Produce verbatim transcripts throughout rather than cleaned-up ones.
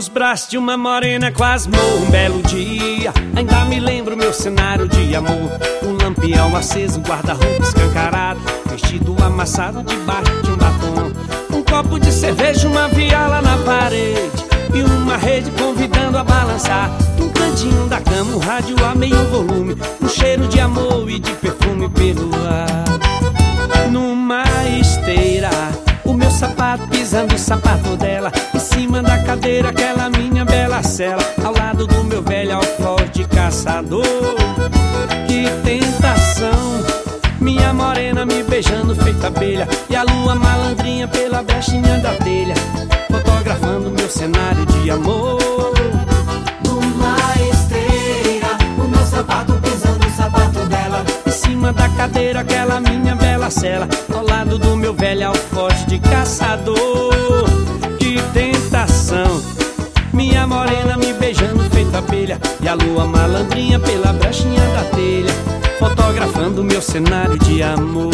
Nos braços de uma morena quase morro um belo dia. Ainda me lembro meu cenário de amor. Um lampião aceso, um guarda-roupa escancarado, vestido amassado debaixo de um batom. Um copo de cerveja, uma viola na parede e uma rede convidando a balançar. Num cantinho da cama, um rádio a meio volume, um cheiro de amor e de perfume pelo ar. Numa esteira, o meu sapato pisando o sapato dela, em cima da cadeira aquela minha bela cela, ao lado do meu velho alforje caçador. Que tentação, minha morena me beijando feita abelha, e a lua malandrinha pela brechinha da telha, fotografando meu cenário de amor. Numa esteira, o meu sapato pisando o sapato dela, em cima da cadeira aquela minha bela cela, ao lado do meu velho alforje de caçador. Que tentação, minha morena me beijando feita abelha, e a lua malandrinha pela brechinha da telha, fotografando meu cenário de amor.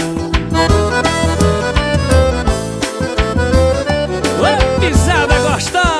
Ô, pisada gostosa!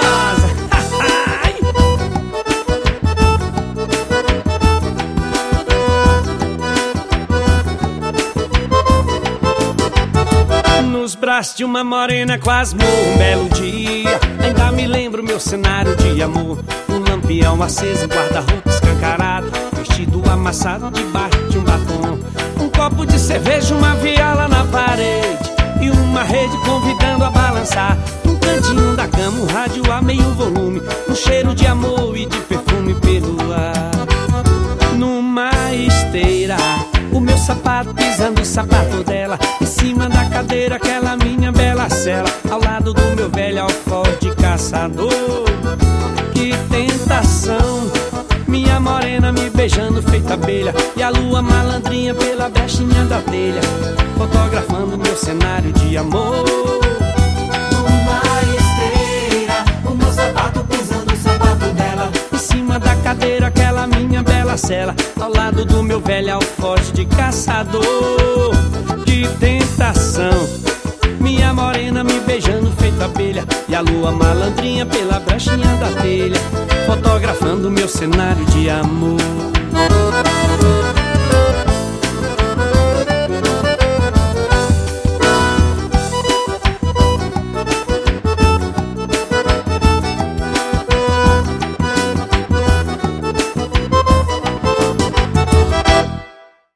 Nos braços de uma morena quase morro um belo dia. Ainda me lembro meu cenário de amor. Um lampião aceso, um guarda-roupa escancarado, vestido amassado debaixo de um batom. Um copo de cerveja, uma viola na parede e uma rede convidando a balançar. Num cantinho da cama, um rádio a meio volume, um cheiro de amor e de perfume pelo ar. Numa esteira, o meu sapato pisando o sapato dela, em cima da cadeira aquela minha bela cela, ao lado do meu velho alforje caçador. Que tentação, minha morena me beijando feita abelha, e a lua malandrinha pela brechinha da telha, fotografando meu cenário de amor. numa esteira, o meu sapato pisando o sapato dela, Em cima da cadeira aquela minha bela cela, ao lado do meu velho alforje de caçador. Que tentação, minha morena me beijando feita abelha, e a lua malandrinha pela brechinha da telha, fotografando meu cenário de amor.